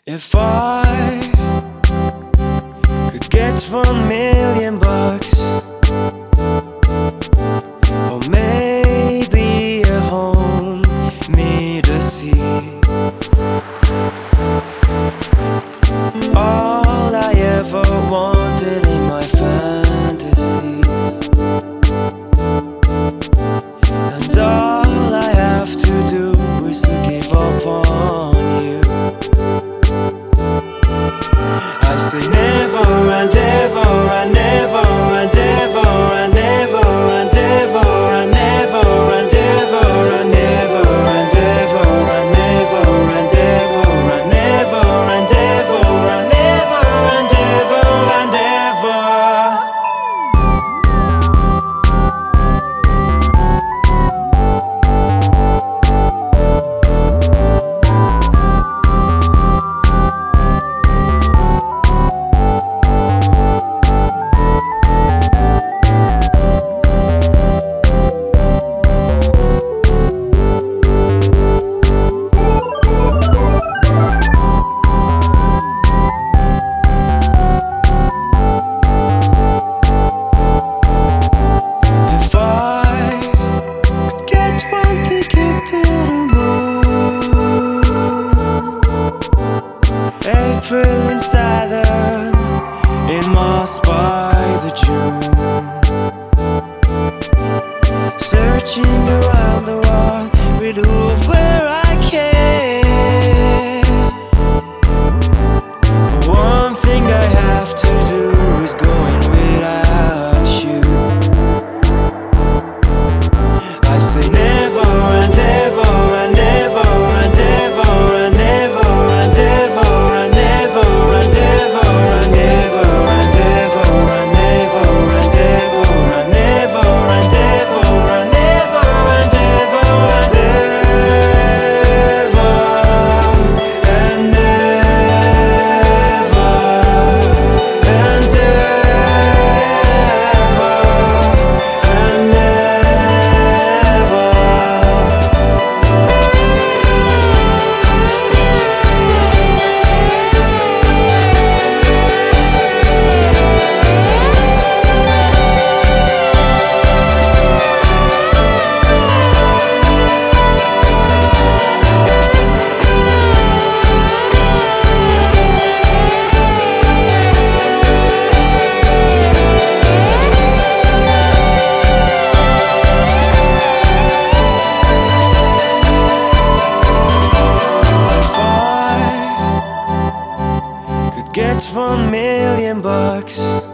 If I could get $1,000,000, or maybe a home near the sea, all I ever wanted in my fantasies, and all I have to do is to give up on you. I say never and ever and never and ever and never and ever and never and ever and never and ever and never and ever and never and ever and never and ever and ever. April in Southern, in Mars by the June, searching around the world with where I can. One thing I have to do is going without you. I say never and ever and never and ever and never and ever and never and ever and never and ever and never and ever and never and ever and never and ever and ever and never and get $1,000,000,